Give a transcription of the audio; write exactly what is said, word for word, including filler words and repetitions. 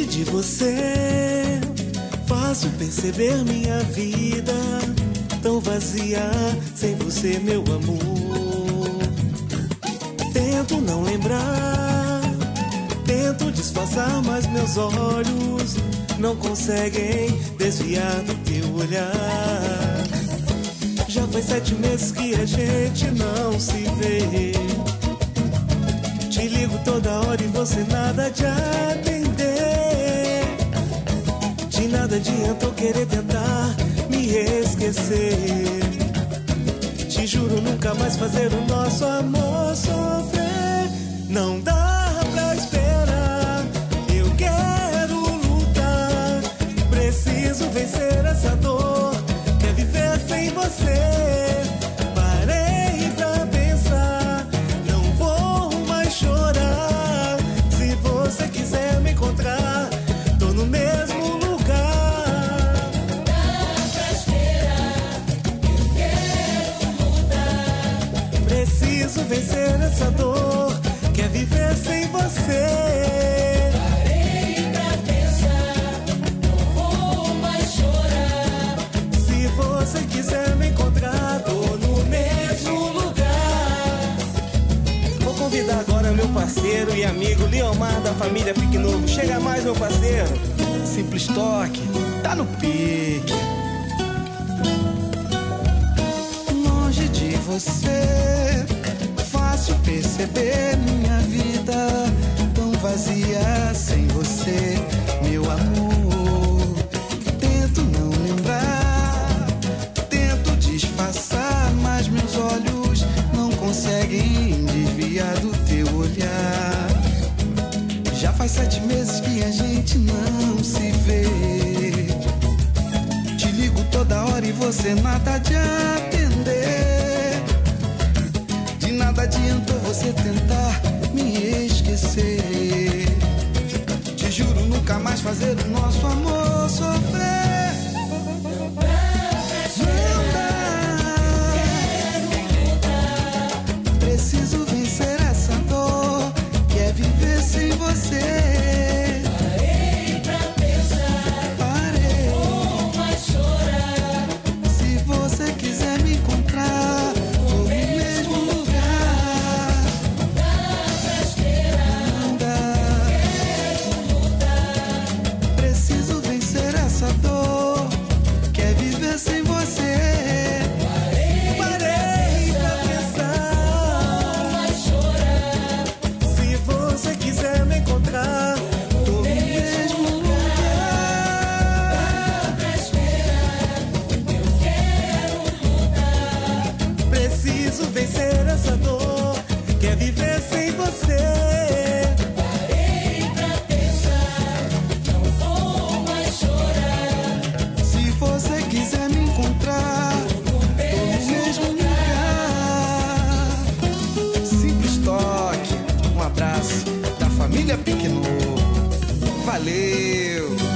Longe de você, fácil perceber minha vida tão vazia sem você, meu amor. Tento não lembrar, tento disfarçar, mas meus olhos não conseguem desviar do teu olhar. Já faz sete meses que a gente não se vê. Te ligo toda hora e você nada de atender. De nada adiantou querer tentar me esquecer. Te juro nunca mais fazer o nosso amor sofrer. Não dá pra esperar, eu quero lutar. Preciso vencer essa dor, quer viver sem você. Parei pra pensar, não vou mais chorar. Se você quiser me encontrar, tô no mesmo lugar. Não dá pra esperar, eu quero mudar. Preciso vencer essa dor, quer viver sem você. Parei pra pensar, não vou mais chorar. Se você quiser me encontrar, tô no mesmo lugar. Vou convidar agora meu parceiro e amigo Liomar da família Pique Novo. Chega mais, meu parceiro. Simples toque, tá no pique. Longe de você, fácil perceber minha vida tão vazia sem você, meu amor. Tento não lembrar, tento disfarçar, mas meus olhos não conseguem desviar do teu olhar. Já faz sete meses que a gente não se vê. Te ligo toda hora e você nada de atender. De nada adiantou você tentar me esquecer. Te juro nunca mais fazer o nosso amor sofrer. Não dá pra esperar, quero mudar. Preciso vencer essa dor, quer viver sem você. Parei pra pensar, Parei. vou mais chorar. Se você quiser me encontrar, tô no mesmo lugar. Não dá pra esperar, Não dá. quero mudar. Preciso vencer essa dor, quer viver sem você. Parei pra pensar, Mais chorar. se você quiser me encontrar, tô no mesmo lugar. Pra esperar, eu quero mudar. Preciso vencer essa dor, quer viver sem você. Parei pra pensar, não vou mais chorar. Se você quiser me encontrar, tô no mesmo lugar. Simples toque, um abraço da família Pique Novo. Valeu!